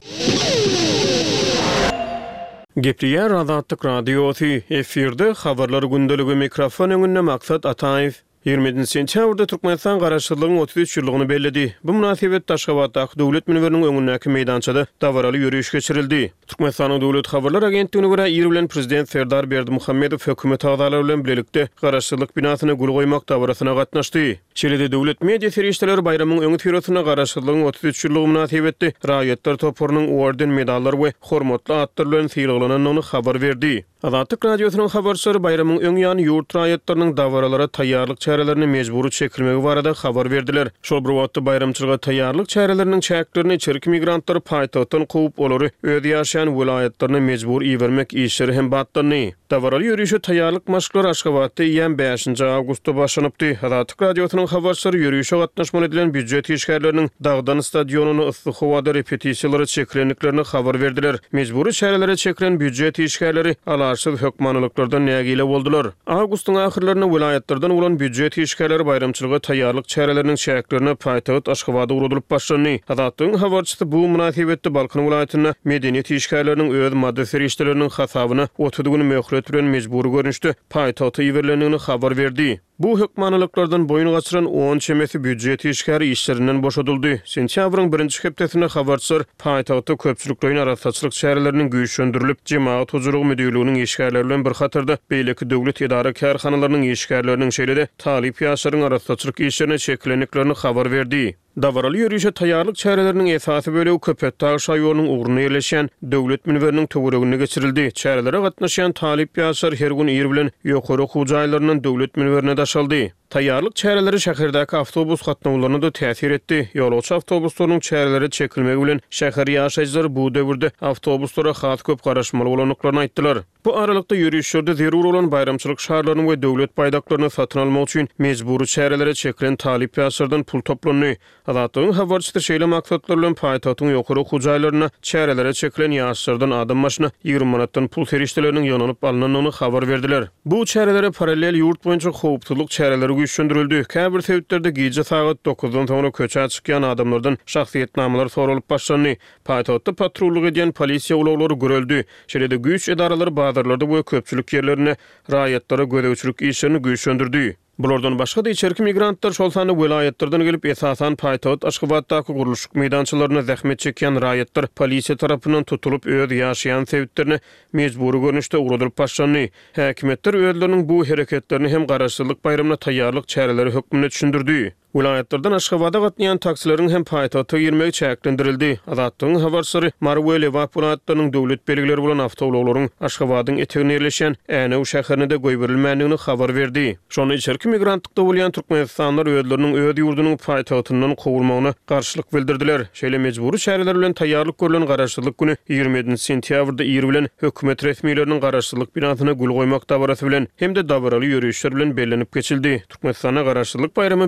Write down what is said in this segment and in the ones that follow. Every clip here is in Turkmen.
Gepriýär Azatlyk radiosu efirde habarlar gündöligi mikrofon öňünde Maksat Ataýew. 20 sentýabrda Türkmenistan garaşçylygynyň 33 ýyllygyny bellidi. Bu münasibetde Aşgabatdaky döwlet münberiniň öňündäki meýdançada dawaraly ýürüýüş geçirildi. Türkmenistanyň Döwlet Habarlar Agentligine görä ýer bilen prezident Serdar Berdimuhammedow hökümet agdalary bilen birlikde garaşçylyk binasyna gul goýmak dawarasyna gatnaşdy. Çilede döwlet media ferişteleri bayramyň öňü türetyne garaşçylygynyň 33 ýyllygy münasibetde raýatlar topurynyň orden medallary we hormatly atlar bilen syýrlanynyny habar berdi. Azatlyk radiosynyň habarçylary bayramyň öňü ýany ýurt raýatlarynyň dawaralara taýýarlyk çärelerini mejburi çekilmegi barada habar berdiler. Şol bir wagtda bayramçylyga taýýarlyk çäreleriniň çäklerini çerki migrantlar paýtagtdan goýup olary öýde ýaşaýan vilayatlaryna mejbur iýermek işleri hem batdyny. Dawaraly ýürüýüşe taýýarlyk maşgulary Aşgabatda ýen 5 awgustda başlanypdy. Azatlyk radiosynyň habarçylary ýürüýüşe gatnaşmaly edilen büdjet işgärleriniň Dagdan stadionuny yssyk howada repetisiýalary çekilenliklerini habar berdiler. Mejburi çärelere çekilen büdjet işgärleri alaşyk hökmanlyklardan nägile boldular. Awgustyň ahyrlaryna vilayatlardan bolan büdjet işgärleri bayramçylyga taýýarlyk çäreleriniň çäklerini paýtagat Aşgabada urudylyp başlany. Azatlygyň habarçysy bu münasibetde Balkan vilayatyna medeniýet işgärleriniň öz madde ferişteleriniň hasabyna 30 güni möhret bilen mejburi görünüşde paýtagta ýeberlendigini habar berdi. Bu hökmanlyklardan boyun gaçyran 10 çemesi büdjet işgäri işlerinden boşadyldy. Sentýabryň 1-nji hepdesinde habarçylar paýtagta köpçüliklerin arasaçylyk çäreleriniň güýçlendirilip jemaat huzurlugy müdürlüginiň işgärleri bilen bir hatarda beýleki döwlet idara kärhanalarynyň işgärleriniň şeýlede talip ýaşlaryň arasaçylyk işlerine çekilenliklerini habar berdi. Dawaraly ýürüýüşe taýýarlyk çäreleriniň esasy bölegi Köpetdağ şaýorunyň ugruny ýerleşen döwlet münberiniň töweregine geçirildi. Çärelere gatnaşan talip ýaşlar her gün ýer bilen ýokary hujaýlarynyň döwlet münberine daşaldy. Taýýarlyk çäreleri şäherdäki awtobus gatnawlaryna da täsir etdi. Ýolagçy awtobuslarynyň çärelere çekilmegi bilen şäher ýaşaýjylary bu döwürde awtobuslara has köp garaşmaly bolanlyklaryny aýtdylar. Bu aralykda ýürüýüşlerde zerur bolan bayramçylyk şaharlaryny we döwlet baýdaklaryny satyn almak üçin mejburi çärelere çekilen talip ýaşlardan pul toplandy. Azatlygyň habarçysy şeýle maksatlar bilen paýtagtyň ýokary hujaýlaryna çärelere çekilen ýaşlardan adam başyna 20 manatdan pul ferişteleriniň ýonanyp alynanyny habar berdiler. Bu çärelere paralel ýurt boýunça howpsuzlyk çäreleri güýçlendirildi. Käbir sebäplerde gije saat 9-dan soňra köçe çykýan adamlardan şahsiýetnamalar soralyp başlany. Paýtagtda patrullyk edýän polisiýa ulaglary görüldi. Şeýle güýç edaralary bazarlarda we köpçülik ýerlerine raýatlara gödäwçilik işlerini güýçlendirdi. Bulardan başga da içerki migrantlar şol sany vilayatlardan gelip esasan paýtagat Aşgabatdaky guruluşyk meýdançylaryna zähmet çekýän raýatlar polisiýa tarapyndan tutulup öz ýaşaýan sebäplerini mejburi görnüşde urudylyp başlany. Häkimetler özleriniň bu hereketlerini hem garaşçylyk bayramyna taýýarlyk çäreleri hökmüne düşündirdi. Vilayatlardan Aşgabada gatnaýan taksileriň hem paýtagta girmegi çäklendirildi. Azatlygyň habarçylary Marwele Vapulatlaryň döwlet belgileri bolan awtobuslarlaryň Aşgabadyň etegine ýerleşen Änew şäherine de goýberilmändigini habar berdi. Şonu içerki migrantlykda bolýan türkmenistanlar özleriniň öz ýurdunyň paýtagtyndan gowulmagyna garşylyk bildirdiler. Şeýle mejburi çäreler bilen taýýarlyk görülen garaşçylyk güni 27 sentýabrda ýer bilen hökümet resmiýetleriniň garaşçylyk binasyna gul goýmak dabarasy bilen hem-de dabaraly ýürüýüşler bilen bellenip geçildi. Türkmenistana garaşçylyk bayramy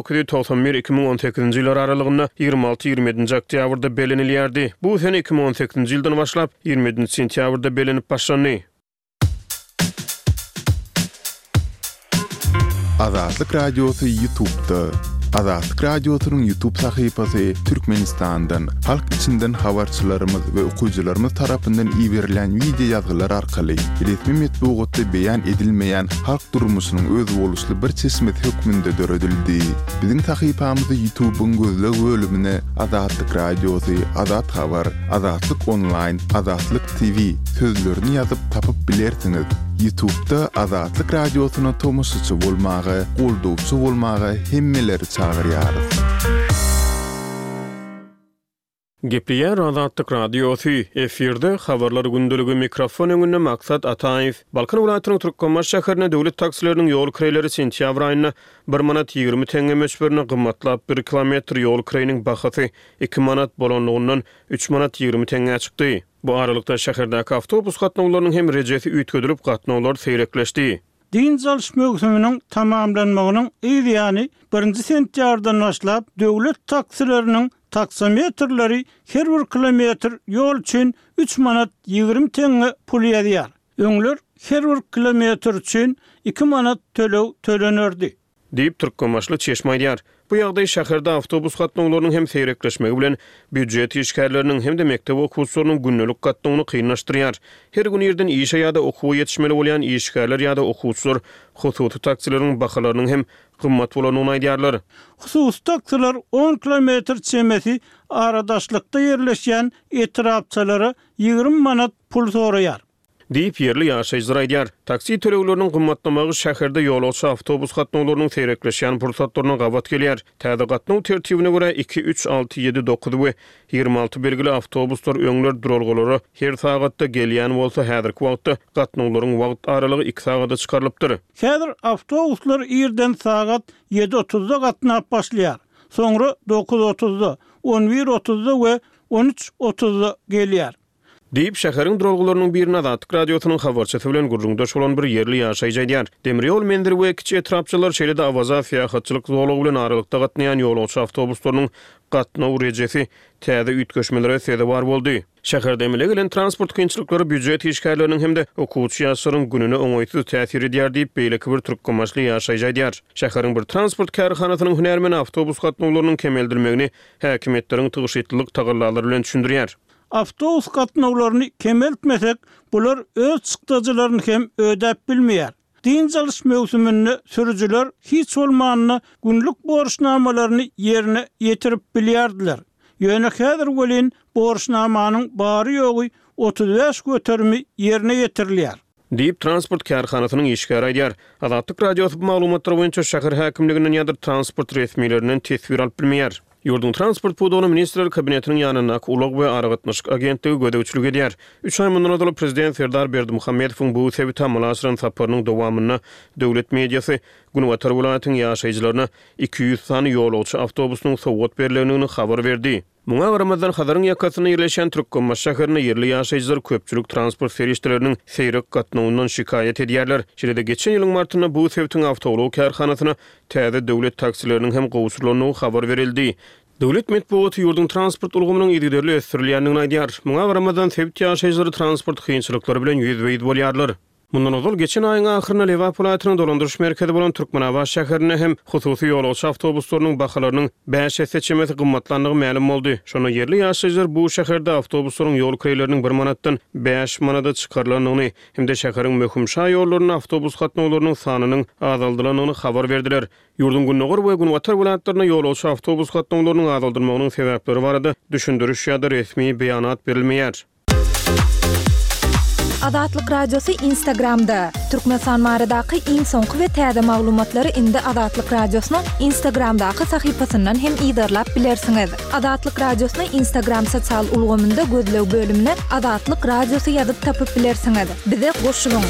1991-2018 ýylar aralygynda 26-27 oktýabrda bellenilýärdi. Bu sene 2018 ýyldan başlap 27 sentýabrda bellenip başlany. Azatlyk radiosu YouTube'da. Azatlyk radiosynyň YouTube sahypasy Türkmenistandan, halk içinden habarçylarymyz we okuwçylarymyz tarapyndan iýerilen video ýazgylar arkaly resmi metbuatda beýan edilmeýän halk durmuşynyň öz boluşly bir çeşmet hökmünde döredildi. Biziň sahypamyzy YouTube'un gözleg bölümine Azatlyk radiosu, Azat habar, Azatlyk online, Azatlyk TV sözlerini ýazyp tapyp bilersiňiz. YouTube'da Azatlyk radiosyna tomoşaçy bolmagy, goldowçy bolmagy hemmeleri çağırýarys. Gepriýär Azatlyk radiosu efirde habarlar gündöligi mikrofon öňünde Maksat Ataýew. Balkan welaýatynyň Türkmenbaş şäherine döwlet taksileriniň ýol kireleri sentýabr aýyna 1 manat 20 tenge möçberine gymmatlap 1 kilometr ýol kireniň bahasy 2 manat bolanlygyndan 3 manat 20 tenge çykdy. Bu aralykda şäherdäki awtobus gatnawlarynyň hem rejesi üýtgedilip gatnawlar seýrekleşdi. Din çalış mögsüminiň tamamlanmagynyň ýa-ni 1-nji sentýabrdan başlap döwlet taksileriniň taksometrleri her bir kilometr ýol üçin 3 manat 20 tenge pul ýazýar. Öňler her bir kilometr üçin 2 manat tölenerdi. Diýip Türkmenbaşly çeşme aýdýar. Bu ýagdaý şäherde awtobus gatnaklarynyň hem seýrekleşmegi bilen büdjet işgärleriniň hem de mektep okuwçylarynyň günnelik gatnagyny kynlaşdyrýar. Her gün ýerden işe ýa-da okuwa ýetişmeli bolýan işgärler ýa-da okuwçylar hususy taksilaryň bahalarının hem gymmat bolanyny aýdýarlar. Hususy taksiler 10 kilometr çemesi aradaşlykda ýerleşýän etrapçylary 20 manat pul soraýar. Diýip yerli ýaşaýjylar aýdýar. Taksi tölegleriniň gymmatlamagy şäherde ýolagçy awtobus gatnawlarynyň seýrekleşýän pursatlaryna gabat gelýär. Täze gatnaw tertibine görä 2, 3, 6, 7, 9 we 26 belgili awtobuslar öňler duralgylary her sagatda gelýän bolsa häzirki wagtda gatnawlaryň wagt aralygy 2 sagata çykarylypdyr. Häzir Awtobuslar ýerden sagat 7:30-da gatnap başlaýar. Soňra 9:30-da, 11:30-da we 13:30-da gelýär. Diýip şäheriň duralgylarynyň birine Azatlyk radiosynyň habarçysy bilen gurrundaş bolan bir yerli ýaşaýjy aýdýar. Demirýol mendiri we kiçi etrapçylar şeýle-de awaza fiýahatçylyk zolagy bilen aralykda gatnaýan ýolagçy awtobuslarynyň gatnaw rejesi täze ütgeşmelere sebäp bar boldy. Şäherde emele gelen transport kynçylyklary büdjet işgärleriniň hem de okuwçy ýaşlaryň gününe oňaýsız täsir edýär diýip beýleki bir türkmenmaşly ýaşaýjy aýdýar. Şäheriň bir transport karhanasynyň hünärmeni awtobus gatnawlarynyň kemeldirmegini häkimetleriň tygyşytlylyk tagallalary bilen düşündirýär. Awtobus gatnawlaryny kemeltmesek, bular öz çykdyjylaryny hem ödäp bilmeýär. Din çalyş mewsüminde sürüjüler hiç bolmanyny günlük borçnamalaryny yerine ýetirip bilýärdiler. Ýöne häzir welin borçnamanyň bary ýogy 35 götermi yerine ýetirilýär. Diýip transport karhanasynyň işgäri aýdýar. Azatlyk radiosy maglumatlary boýunça şäher häkimliginiň ýa-da transport resmiýeleriniň tesbir alyp bilmeýär. Ýurdun transport pudowy ministrler kabinetiniň ýanyna Ulaq we Aragatnaşyk agentligi gödäwçilik edýär. 3 aý mundan öňe prezident Serdar Berdimuhammedowyň bu sebi tamamlaşyran saparynyň dowamyna döwlet mediasy Gunwatar welaýatynyň ýaşaýjylaryna 200 sany ýolagçy awtobusynyň sowgat berilýändigini habar berdi. Muňa Ramazan Hazaryň ýakasyna ýerleşen Türkmenmaş şäherine yerli ýaşaýjylar köpçülik transport serişçileriniň seýrek gatnawyndan şikaýet edýärler. Şeýle-de geçen ýylyň martyna bu sebäpden awtobus karhanasyna täze döwlet taksileriniň hem gowşulanyny habar berildi. Döwlet medeniýeti ýurdun transport ulgamynyň ýetirilýändigini ösdürilýändigini aýdýar. Muňa Ramazan sebäp ýaşaýjylar transport kynçylyklary bilen ýüzbeýid bolýarlar. Mundan ozal geçen aýyň ahyryna Lewap vilayatynyň dolandyrış merkezi bolan Türkmenabaş şäherine hem hususy ýolagçy awtobuslarynyň bahalarynyň 5 seçmesi gymmatlandygy ma'lum boldy. Şonu yerli ýaşaýjylar bu şäherde awtobuslaryň ýol kireýleriniň 1 manatdan 5 manata çykarylanyny hem de şäheriň möhüm şaý ýollaryny awtobus gatnawlarynyň sanynyň azaldylanyny habar berdiler. Ýurdun Günnogor we Gunwatar vilayatlaryna ýolagçy awtobus gatnawlarynyň azaldylmagynyň sebäpleri barada düşündiriş ýa-da resmi beýanat berilmeýär. Azatlyk radiosu Instagramda. Türkmenistan maradaky iň soňky we täze maglumatlary indi Azatlyk radiosynyň Instagramdaky sahypasyndan hem ýydarlap bilersiňiz. Azatlyk radiosyny Instagram sosial ulgamynda gözlew bölümine Azatlyk radiosu ýazyp tapyp bilersiňiz. Bize goşulyň.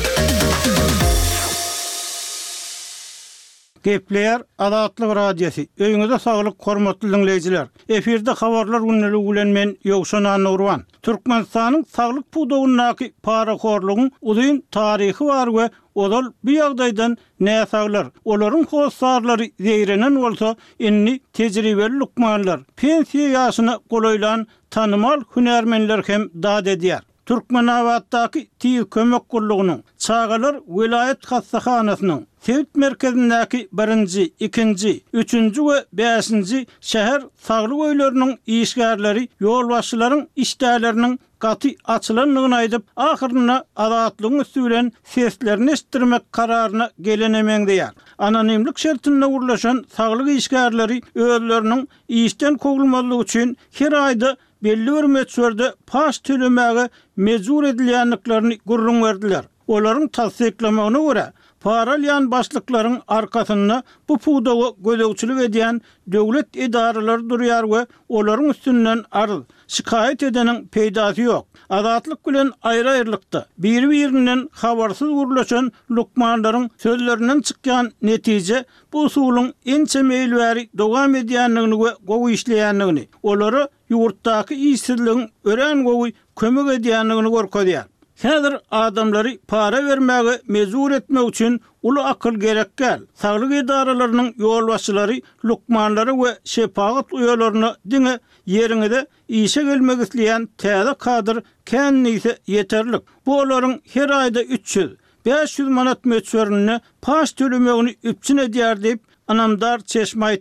Gepleýär Azatlyk radiosu. Öýüňizde saglyk, hormatly dinleýijiler. Efirde habarlar günneligi bilen men Ýogşan Nurwan. Türkmenistanyň saglyk pudowynyňky paraxorlugyň uzun taryhy bar we olal bu ýagdaýdan näsaglar. Olaryň howsarlary zeýrenen bolsa, inni tejribeli lukmanlar, pensiýa ýaşyna golaýlan tanymal hünärmenler hem dad edýär. Türkmenabatdaky tiýiz kömek gurlugynyň çağalar vilayet hassahanasynyň Sevit merkezindäki 1-nji, 2-nji, 3-nji we 5-nji şäher saglyk öýleriniň işgärleri ýolbaşçylaryň işdäleriniň gaty açylanlygyny aýdyp, ahyrynda azatlygyň üstünden seslerini eşitdirmek kararyna gelenemeňdiýär. Anonimlik şertinde urlaşan saglyk işgärleri özleriniň işden kogulmalygy üçin her aýda belli bir meçherde paş tölemäge mejbur edilýänliklerini gurrun berdiler. Olaryň tasdiklamagyna görä, paralyan başlyklaryň arkasynda bu pudowy gözegçilik edýän döwlet edaralary durýar we olaryň üstünden arz, şikaýet edeniň peýdasy ýok. Azatlyk bilen aýry-aýrylykda bir-birinden habarsyz urlaşan lukmanlaryň sözlerinden çykýan netije bu usulyň ençe meýilbäri dowam edýänligini we gowy işleýänligini, olary ýurtdaky işsizligiň ören gowy kömek edýänligini görkezýär. Häzir adamlary para vermäge mejbur etmek üçin uly akyl gerekkel. Saglyk edaralarynyň ýolbaşçylary, lukmanlary we şepagat uýalaryny diňe ýeriňizde işe gelmek isleýän täze kadr känniňse ýeterlik. Bu olaryň her aýda 300-500 manat meçhörüne paş tölemegini üpçün edýär diýip Anamdar Çeşme aýtdy.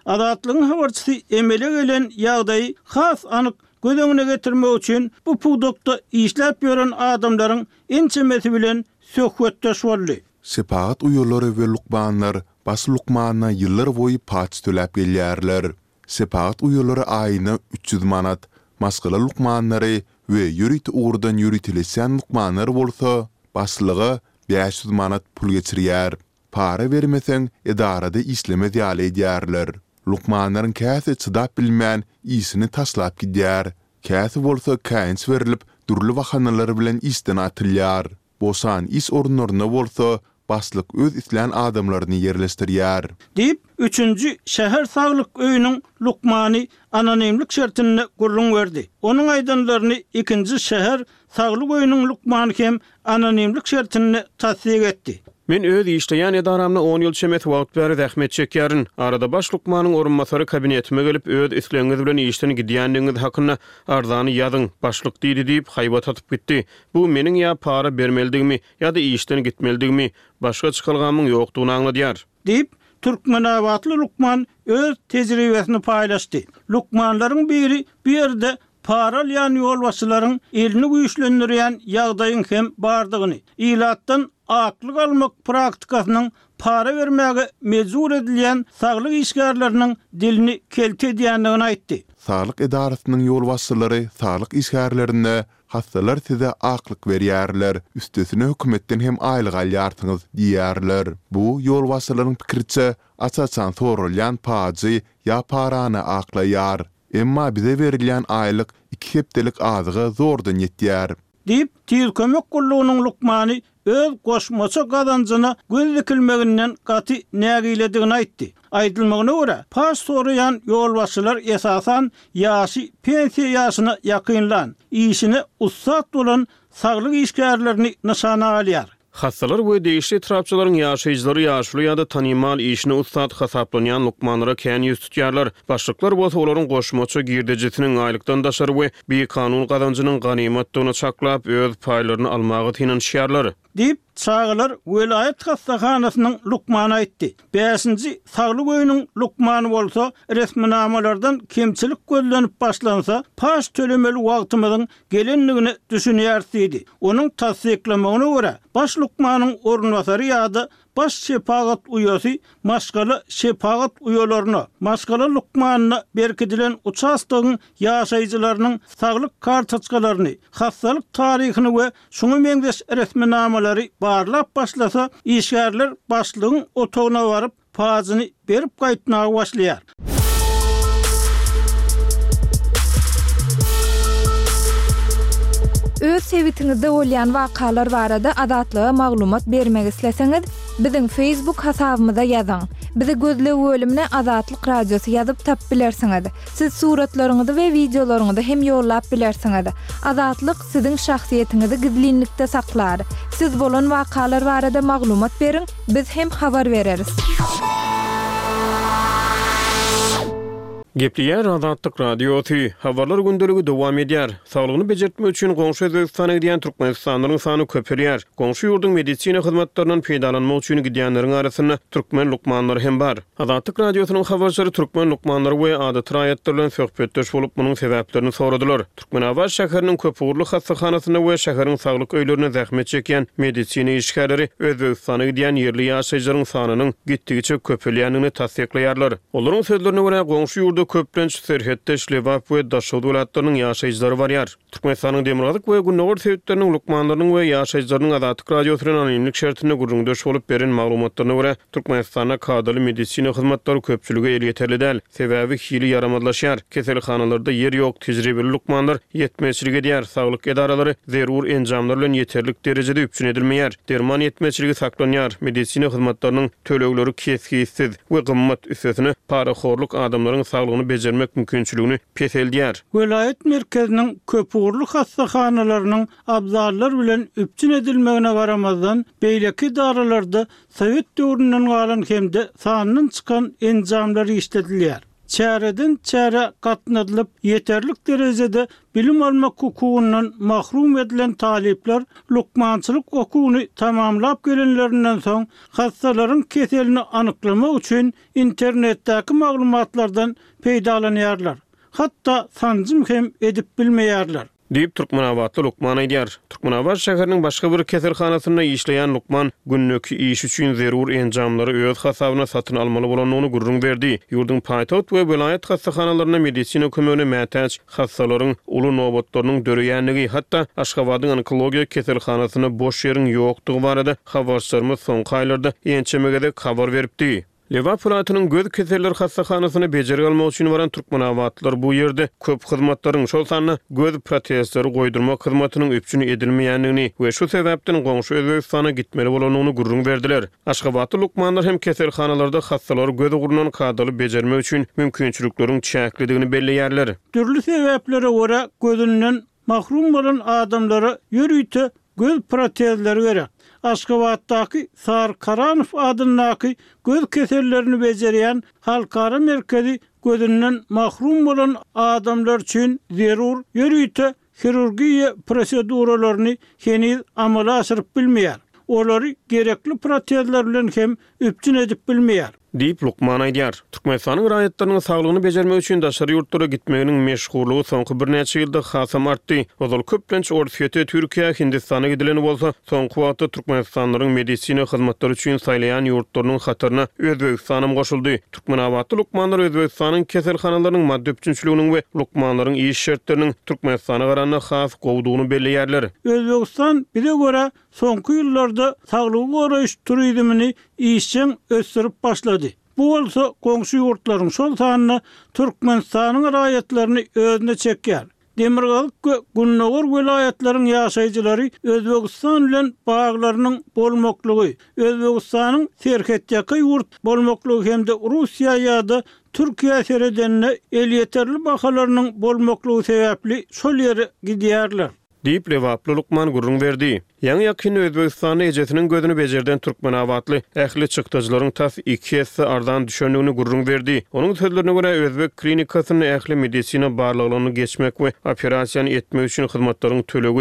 Adatlygyň habarçysy emele gelen ýagdaýy has anyk göz öňüne getirmek üçin bu pudokda işläp ýören adamlaryň ençemesi bilen söhbetdeş boldy. Sepagat uýulary we lukmanlar bas lukmana ýyllar boýy paç töläp gelýärler. Sepagat uýulary aýyna 300 manat, maskala lukmanlary we ýürüt uğurdan ýürütilýän lukmanlar bolsa, baslygy 500 manat pul geçirýär. Para vermeseň edarada işleme diýaly edýärler. Lukmanlaryň käsi çydap bilmän isini taslap gidýär. Käsi bolsa käňç berilip durly wahanalar bilen isden atylýar. Bosan is orunlaryna bolsa baslyk öz isleýän adamlaryny ýerleşdirýär. Dip 3-nji şäher saglyk öýüniň lukmany anonimlik şertine gurrun berdi. Onuň aýdanlaryny 2-nji şäher saglyk öýüniň lukmany hem anonimlik şertine tasdik etdi. Men öz işleýän edaramna 10 ýyl çemet wagt bäri zähmet çekýärin. Arada baş lukmanyň orunmasary kabinetime gelip öz isleňiz bilen işden gidýändiňiz hakyna arzany ýazyň. Başlyk diýdi diýip haýbat atyp gitdi. Bu meniň ýa para bermeldigimi ýa-da işden gitmeldigimi, başga çykylgamyň ýokdugyny anladýar. Dip Türkmenabatly lukman öz tejribesini paýlaşdy. Lukmanlaryň biri bir ýerde para alýan ýolbaşçylaryň elini güýçlendirýän ýagdaýyň hem bardygyny, ilatdan aklyk almak praktikasynyň para vermäge mejbur edilýän saglyk işgärleriniň dilini kelte edýändigini aýtdy. Saglyk edarasynyň ýolbaşçylary saglyk işgärlerine hastalar size aklyk berýärler, üstesine hökümetden hem aýlyk alýarsyňyz diýärler. Bu ýolbaşçylaryň pikirçe açaçan sorulýan pajy ýa parany aklaýar. Emma bize verilýän aýlyk 2 hepdelik azygy zordan ýetýär. Dip tez kömek gullugynyň lukmany öz goşmaça gazanjyna göz dikilmeginden gaty nägiledigini aýtdy. Aýdylmagyna görä, pas soraýan ýolbaşçylar esasan ýaşy pensiýa ýaşyna ýakynlan, işine ussat bolan saglyk işgärlerini nyşana alýar. Hastalar we değişli etrapçylaryň ýaşaýjylary ýaşly ýa-da tanymal işine ussat hasaplanýan lukmanlara kän ýüz tutýarlar. Başlyklar bolsa olaryň goşmaça girdejisiniň aýlykdan daşary we bir kanun gazanjynyň ganymatdygyny çaklap öz paýlaryny almagy tinanşýarlar. Dip çağılar vilayet hastahanasynyň lukmany aýtdy. 5-nji saglyk öýüniň lukmany bolsa, resminamalardan kemçilik gözlenip başlansa, paş tölemeli wagtymyzyň gelenligini düşünýärdi. Onuň tasdiklamagyna görä, baş lukmanyň orunbasary ýa-da baş şepagat uýasy maskala şepagat uýalaryna, maskala lukmanyna berkidilen uçastygyň ýaşaýjylarynyň saglyk kartoçkalaryny, hastalyk taryhyny we şuňa meňdeş resminamalary barlap başlasa, işgärler başlygyň otagyna baryp pazyny berip gaýtmagy başlaýar. Öz sebitiňizde bolýan wakalar barada adatlyga maglumat bermek isleseňiz, biziň Facebook hasabymyza ýazyň. Bizi gözle bölümine Azatlyk Radiosu ýazyp tap bilersiňiz. Siz suratlaryňyzy we videolaryňyzy hem ýollap bilersiňiz. Azatlyk siziň şahsiýetiniňizi gizlinlikde saklar. Siz bolan wakalar barada maglumat beriň, biz hem habar bereriz. Gepliýär Azatlyk Radiosu. Habarlar gündäligi dowam edýär. Saglygyny bejertmek üçin goňşy Özbekistana gidýän türkmenistanyň sany köpelýär. Goňşy ýurdun medisina hyzmatlarynyň peýdalanmagy üçin gidýänleriň arasynda türkmen lukmanlary hem bar. Azatlyk Radiosynyň habarçylary türkmen lukmanlary we adat raýatlar bilen söhbetdeş bolup munyň sebäplerini soradylar. Türkmenabad şäheriniň köpugurly hastahanasyna we şäheriň saglyk öýlerine zähmet çekýän medisina işgärleri Özbekistana gidýän ýerli ýaşaýjylaryň sanynyň gitdigiçe köpelýändigini tasdiklaýarlar. Olaryň sözlerine görä goňşy ýurda köplenç serhetde işlewap we daşary dolatlarynyň ýaşaýjylary barýar. Türkmenistanyň demokratik we günnäwir sebäpleriniň lukmanlarynyň we ýaşaýjylarynyň Azatlyk Radiosynyň anonimlik şertine gurrundaş bolup beren maglumatlaryna görä, Türkmenistana kadrly medisina hyzmatlary köpçüligi el ýeterli däl. Sebäbi hili ýaramadlaşýar. Keselhanalerde ýer ýok, tejribeli lukmanlar ýetmeçilik edýär. Saglyk edaralary zerur enjamlar bilen ýeterlik derejede üpçün edilmeýär. Derman ýetmeçiligi saklanýar. Medisina hyzmatlarynyň tölegleri kesgisiz we gymmat üstesine paraxorluk adamlaryň saglygyny bejermek mümkinçiligini peseldýär. Vilayet merkeziniň köpugurly hastahanalarının abzallar bilen üpçün edilmegine garamazdan beýleki daralarda Sowet döwründen galan hemde sanynyň çykan enjamlary işledilýär. çäreden çäre gatnadylyp yeterlik derejede bilim almak hukugundan mahrum edilen talipler lukmançylyk okugyny tamamlap gelenlerinden soň hastaların keselini anyklamak üçin internetdäki maglumatlardan peýdalanýarlar. Hatda sanjym hem edip bilmeýärler. Diýip Türkmenawatly Lukman aýdýar. Türkmenawat şäheriniň başga bir keselhanasynda işleýän Lukman günnüki iş üçin zerur enjamlary öz hasabyna satyn almaly bolanyny gurrun berdi. Ýurdun paýtagat we vilayet hastaxanalaryna medisina kömegine mätäç hastalaryň uly nobatlarynyň döreýänligi, hatda Aşgabatyň onkologiya keselhanasyna boş ýeriň ýokdugy barada habarçylary soňky aýlarda ençemegede habar beripdi. Leva Pulatynyň göz keseller hastaxanasyna bejerip almak üçin baran Türkmenawatlylar bu ýerde köp hyzmatlaryň şol sany göz protezleri goýdurmak hyzmatynyň öpçüni edilmeýändigini we şu sebäpden goňşy Özbegistana gitmeli bolanyny gurrun berdiler. Aşgabatly Lukmanlar hem keselhanalarda hastalar göz ugrundan kadaly bejermek üçin mümkinçilikleriň çäklidigini belleýärler. Türlü sebäplere görä gözünden mahrum bolan adamlara ýürüýte göz protezleri gerek. Aşgabatdaky Sar Karanow adyndaky göz kesellerini bejerýän halkara merkezi gözünden mahrum bolan adamlar üçin zerur ýürüýte hirurgiýa proseduralaryny heniz amala aşyryp bilmeýär. Olary gerekli protezler bilen hem üpçün edip bilmeýär. Diýip Lukman aýdýar. Türkmenistanyň raýatlarynyň saglygyny bejermek üçin daşary ýurtlara gitmeginiň meşgullygy soňky bir neçe ýylda hasam artdy. Ozal köplenç ortopedi Türkiýe, Hindistana gidileni bolsa, soňky wagtda Türkmenistanlaryň medisina hyzmatlary üçin saýlaýan ýurtlarynyň hatyryna Özbegistanam goşuldy. Türkmenawatly Lukmanlar Özbegistanyň keselhanalarynyň maddi üçinçiliginiň we Lukmanlaryň iş şertleriniň Türkmenistana garanyna has gowdugyny belleýärler. Özbegistan bile göre soňky ýyllarda saglygy goraýyş turizmini işçiň ösürip başlady. Bu bolsa goňşy ýurtlaryň şol sanyny Türkmenistanyň raýatlaryny özüne çekýär. Demirgalyk we Gunnowar vilayetleriniň ýaşaýjylary Özbegistan bilen baglarynyň bolmaklygy, Özbegistanyň serhetdäki ýurt bolmaklygy hemde Russiýa ýa-da Türkiýe seredenine el ýeterli bahalarynyň bolmaklygy sebäpli şol ýere gidýärler. Diýip Lewaply Lukman gurrun berdi. Ýa-ni ýakyn Özbegistanyň ejesiniň gözüni bejerden Türkmenawatly ähli çykdyjlaryň tas 2 hesse ardan düşendigini gurrun berdi. Onuň sözlerine görä Özbek klinikasyny ähli medisina barlygyny geçmek we operasiýany etmek üçin hyzmatlaryň tölegi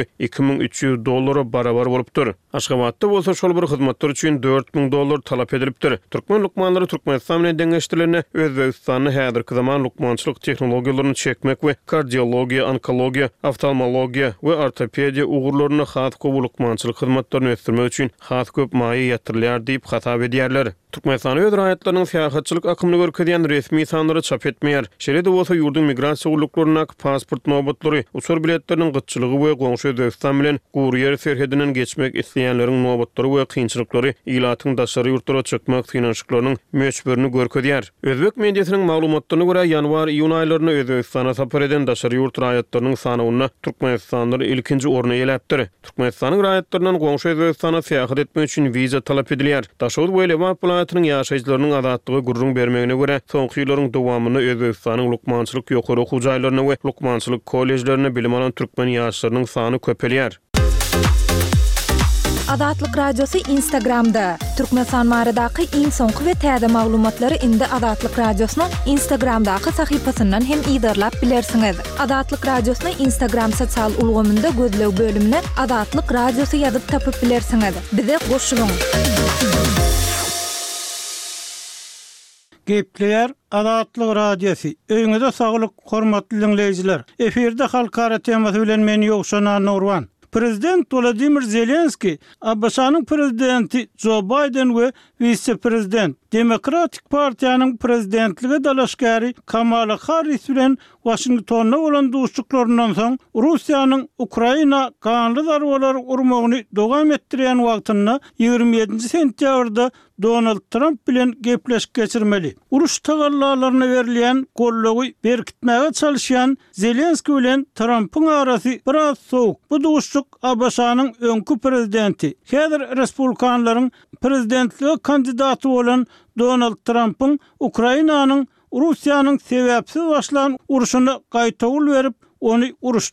$2300 barabar bolupdyr. Aşgabatda bolsa şol bir hyzmatlar üçin $4000 talap edilipdir. Türkmen Lukmanlary Türkmenistan bilen deňeşdirlerine Özbegistanyň häzirki zaman lukmançylyk tehnologiýalaryny çekmek we kardiologiýa, onkologiýa, oftalmologiýa we ortopediýa ugurlaryny has mançylyk hyzmatlaryny ösdürmek üçin has köp maýa ýatyrylýar diýip hasap edýärler. Türkmenistan öz raýatlarynyň syýahatçylyk akymy görkezýän resmi sanlary çap etmeýär. Şeýle bolsa ýurdun migrasiýa ugluklarına pasport nobatlary, uçur biletleriniň gytçylygy we goňşy Özbegistan bilen gurýer serhedinden geçmek isleýänleriň nobatlary we kynçylyklary ilatyň daşary ýurtlara çykmak synanşyklarynyň meçberini görkezýär. Özbek mediasynyň maglumatlaryna görä ýanwar-iýun aýlaryna Özbegistana sapar eden daşary ýurt raýatlarynyň sanyny Türkmenistanlar ilkinji orna eläpdir. Türkmenistanyň raýatlarynyň goňşy Özbegistana syýahat etmek üçin wiza talap edilýär. Daşary we Lewap Pulatynyň ýaşaýjylarynyň azatlygy gurrun bermegine görä soňky ýyllaryň dowamyny Özbegistanyň lukmançylyk ýokary okuw jaýlaryna we lukmançylyk kollejlerine bilim alan türkmen ýaşlarynyň sany köpelýär. Adatlyk radiosu Instagramda. Türkmenistan baradaky iň soňky we täze maglumatlary indi Adatlyk radiosynyň Instagramdaky sahypasyndan hem ýydarlap bilersiňiz. Adatlyk radiosyny Instagram sosial ulgamynda gözlew bölümine Adatlyk radiosu ýazyp tapyp bilersiňiz. Bize goşulyň. Gepler Adatlyk radiosu. Öňüňizde saglyk, hormatly dinleýijiler. Eferde halkara temasy bilen men Ýogşan Nurwan. Prezident Volodymyr Zelenski, Abşanyň prezidenti Joe Biden we vice-prezident Demokratik Partiýanyň prezidentligi dalaşgary Kamala Harris bilen Washingtonda bolan duşçuklaryndan soň Russiýanyň Ukraina kanly zarbalary urmagyny dowam etdirýän wagtynda 27 sentýabrda Donald Trump bilen gepleşik geçirmeli. Uruş tagallalaryna berilýän gollagy berkitmäge çalışýan Zelenski bilen Trump'yň arasy biraz soğuk. Bu duşçuk Abşanyň öňkü prezidenti, häzir respublikanlaryň prezidentligi kandidaty bolan Donald Trump'yň Ukrainanyň Russiýanyň sebäpsiz başlan uruşyna gaýtagyl berip, ony uruşda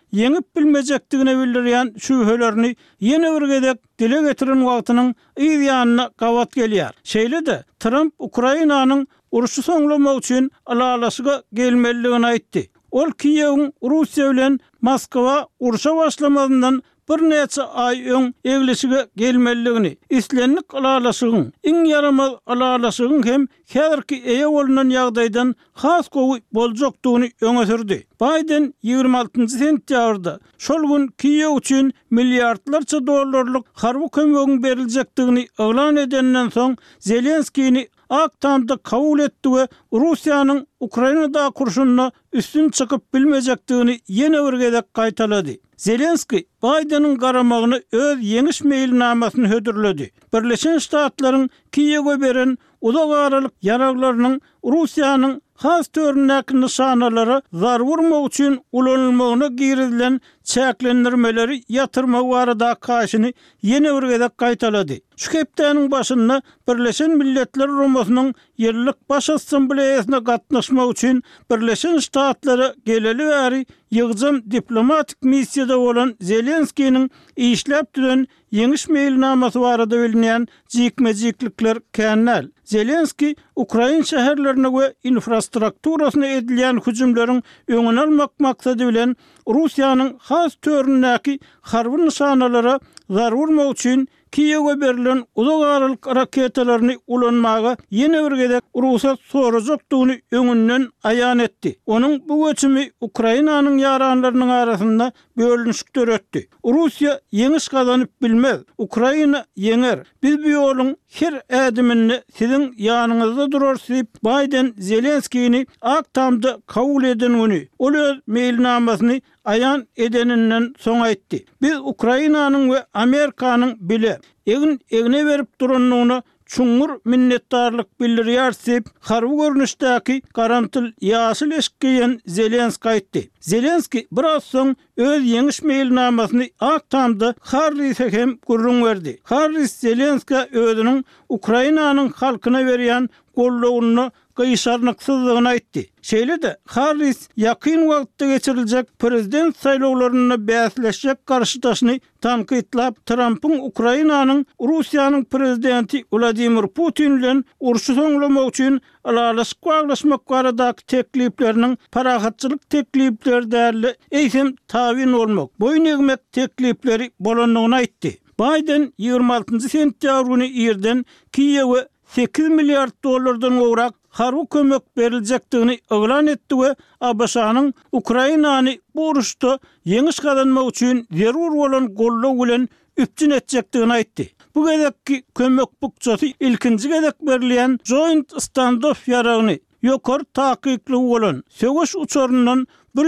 yeňip bilmejekdigine bildirýän şüphelerini ýene bir gezek dile getiren wagtynyň ýa-da gawat gelýär. Şeýle-de Trump Ukrainanyň uruşy soňlamak üçin alalaşyga gelmeligini aýtdy. Ol Kiýewiň Russiýa bilen Moskwa uruşa başlamadyndan bir neçe ay öň egleşige gelmeligini, islenlik alalaşygyň, iň yaramaz alalaşygyň hem häzirki eýe bolunan ýagdaýdan has gowy boljokdugyny öňe sürdi. Biden 26 sentýabrda şol gün Kiýew üçin milliardlarça dollarlyk harby kömegiň berilejekdigini eglan edenden soň Zelenskiýni Aktamda kabul etdi ve Russiýanyň Ukrainada kurşunna üstün çıkıp bilmejekdigini ýene bir gezek gaýtalady. Zelenski Bidenyň garamagyny öz yeňiş meýilnamasyny hödürledi. Birleşen Ştatlaryň Kiýewge beren uzak aralyk ýaraglarynyň Russiýanyň has töründäki nişanalary zar vurmak üçin ulanylmagyna girilen çäklendirmeleri ýatyrmak barada kaşyny ýene bir gezek gaýtalady. Şu hepdeniň başynda Birleşen Milletler Romasynyň ýerlik baş assambleýasyna gatnaşmak üçin Birleşen Ştatlary geleli bäri ýygyjam diplomatik missiýada bolan Zelenskiýniň işläp duran yeňiş meýilnamasy barada bilinýän jikmejiklikler känäl. Zelenski Ukraina şäherlerine we infrastrukturasyna edilýän hüjümleriň öňüni almak maksady bilen Russiýanyň has töründäki harby nişanalara zar vurmak üçin Kiýewge berilen uzak aralyk raketalaryny ulanmaga ýene bir gezek ruhsat sorajakdygyny öňünden aýan etdi. Onuň bu göçümi Ukrainanyň ýaranlarynyň arasynda bölünüşik töretdi. Russiýa yeňiş gazanyp bilmez, Ukraina yeňer. Biz bu ýoluň her ädimini siziň ýanyňyzda durarys diýip Biden Zelenskiýni Aktamda kabul edenini, ol öz meýilnamasyny aýan edeninden soň aýtdy. Biz Ukrainanyň we Amerikanyň bile egine berip duranlygyna çuňur minnetdarlyk bildirýär, harby görnüşdäki garantyl ýaşyl eşikgeýen Zelenski aýtdy. Zelenski biraz soň öz yeňiş meýilnamasyny Aktamda Harris'e hem gurrun berdi. Harris Zelenski özüniň Ukrainanyň halkyna berýän gollawyny gysarnyksyzlygyny aýtdy. Şeýle-de Harris ýakyn wagtda geçiriljek prezident saýlawlaryna bäsleşjek garşydaşyny tankytlap Trump'yň Ukrainanyň Russiýanyň prezidenti Vladimir Putin bilen uruşy soňlamak üçin alalaşmak baradaky teklipleriniň parahatçylyk teklipleri däli eýsem tabin bolmak, boyun egmek teklipleri bolanlygyny aýtdy. Biden 26 sentýabr güni ýerden Kiýewge 8 milliard dollardan gowrak harby kömek beriljekdigini eglan etdi we ABŞ-nyň Ukrainany bu uruşda yeňiş gazanmak üçin zerur bolan gollaw bilen üpçün etjekdigini aýtdy. Bu gezekki kömek bukçasy ilkinji gezek berilýän Joint Standoff ýaragyny ýokary takykly bolan söwüş uçurundan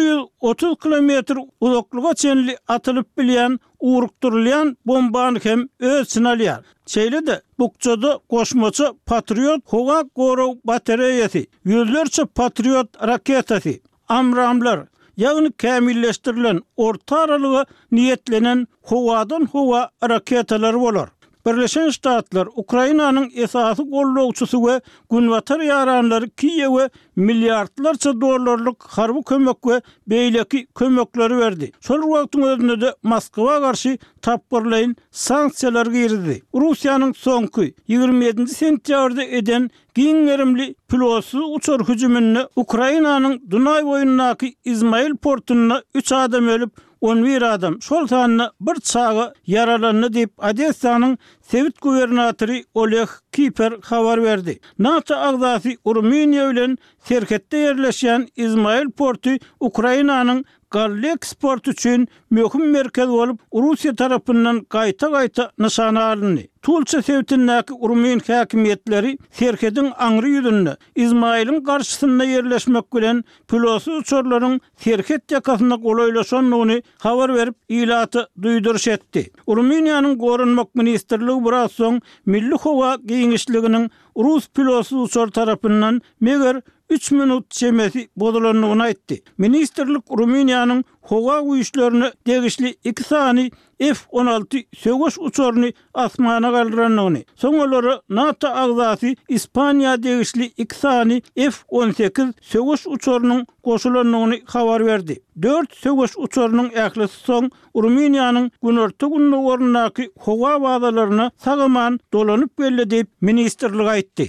130 kilometr uzaklyga çenli atylyp bilýän urukturulýan bombany hem ölçün alýar. Şeýle-de bukçada goşmaçy Patriot howa goraw batareýasy, ýüzlerçe Patriot raketasy, amramlar, ýagny kämilleşdirilen orta aralyga niýetlenen howadan howa raketalar bolar. Birleşen Ştatlar Ukrainanyň esasy gollawçysy we günwatar ýaranlary Kiýewge milliardlarça dollarlyk harby kömek we beýleki kömekleri berdi. Şol wagtyň özünde de Moskwa garşy tapgyrlaýan sanksiýalar girdi. Russiýanyň soňky 27 sentýabrda eden giňerimli pilotsyz uçur hüjümini Ukrainanyň Dunay boyundaky İzmail portunyna 3 adam ölüp 11 adam şol sanyny bir çağı yaralandy diýip Odessanyň Sewit gubernatory Oleg Kiper habar berdi. NATO agzasy Ruminiýa bilen serhetde ýerleşýän İzmail portu Ukrainanyň gall eksport üçin möhüm merkez bolup Russiýa tarapyndan gaýta nişana alındy. Tulça Sewitindäki Rumin häkimetleri serhedin aňry ýüzünde İzmail'in garşysynda ýerleşmek bilen pilotsyz uçurlaryň serhet ýakasyna golaýlaşanlygyny habar berip ýylaty duýduruş etdi. Ruminiýanyň gorunmak ministrligi biraz soň Milli Howa Giňişliginiň Rus pilotsyz uçur tarapyndan meger 3 minut çemesi bodulanlygyny aýtdy. Ministrlik Ruminiýanyň howa güýçlerini degişli 2 sany F-16 söwüş uçaryny asmana galdyranlygyny, soňalary NATO agzasy Ispaniýa degişli 2 sany F-18 söwüş uçarynyň goşulanlygyny habar berdi. 4 söwüş uçarynyň ählisi soň Ruminiýanyň günorta günlük ornundaky howa bazalaryna sagaman dolanyp geldi diýip ministrlik aýtdy.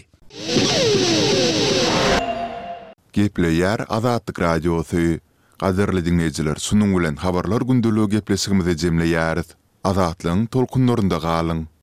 Gepleýär Azatlyk radiosu. Gaderli dinleyijiler, şunun bilen habarlar gündülügi gepleşigimizi jemleýäris. Azatlygyň tolkunlarynda galyň.